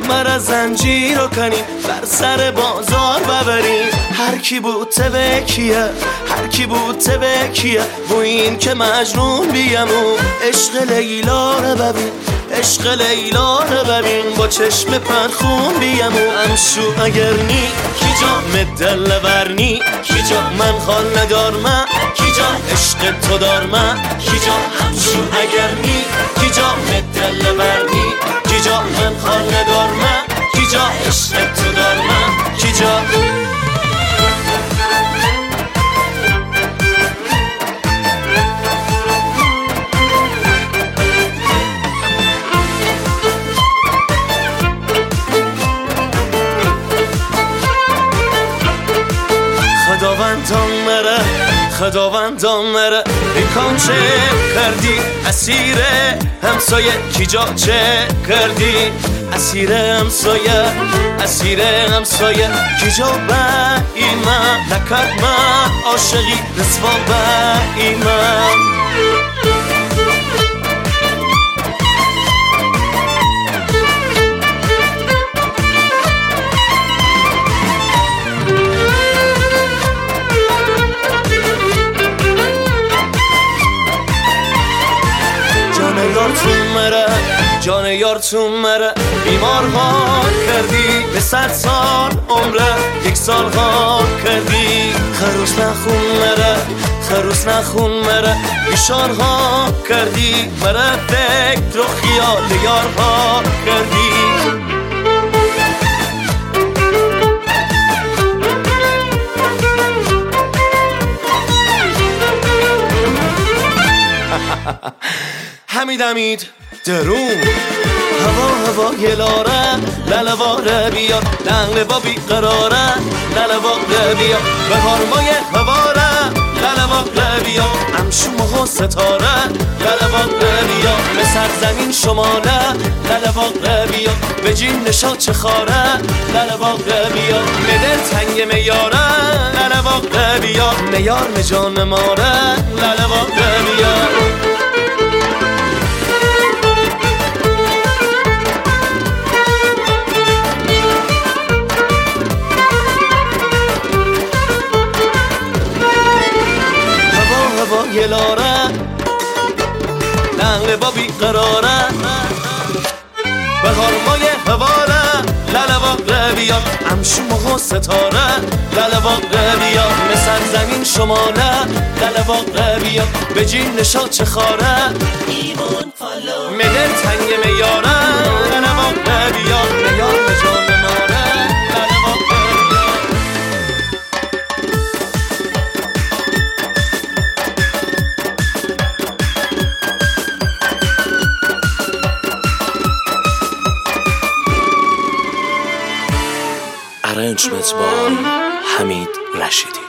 مرا زنجیر رو کنیم بر سر بازار ببریم. هر کی بود تبکیه هر کی بود تبکیه و این که مجنون بیمو عشق لیلا رو ببین عشق لیلا رو ببین با چشم پرخون بیمو امشو اگر نی کی جا مدل ورنی کی جا من خال ندارم کی جا عشق تو دارم کی جا همشو اگر نی کی جا مدل ورنی کی جا من خال ندارم کی جا عشق تو دارم کی جا. خداوندان مره بیکان چه کردی اسیر همسایه کی جا چه کردی اسیر همسایه کی جا با ایمان نکرد من عاشقی رسوا با ایمان. جان یار تو مره بیمار ها کردی به 100 سال عمره 1 سال ها کردی خروس نخون مره بیشار ها کردی مره فکر و خیال یار ها کردی. حمید درون هوا گلاره لالواره بیار لنگ با بیقراره لالواره بیار بهار مای هواره لالواره بیار امشو ماه ستاره لالواره بیار به سرزمین شماله لالواره بیار به جین نشا چه خاره لالواره بیار به دل تنگ میاره لالواره بیار میار مجان ماره لالواره بیار. گلاره لنگ با بیقراره بهار مای هواره لالواره بیار امشو ماه ستاره لالواره بیار مثل زمین شماله لالواره بیار به جین نشا چه خاره مدل تنگ میاره لالواره بیار میار به جان ماره لالواره بیار. Arrangement by Hamid Rashidi.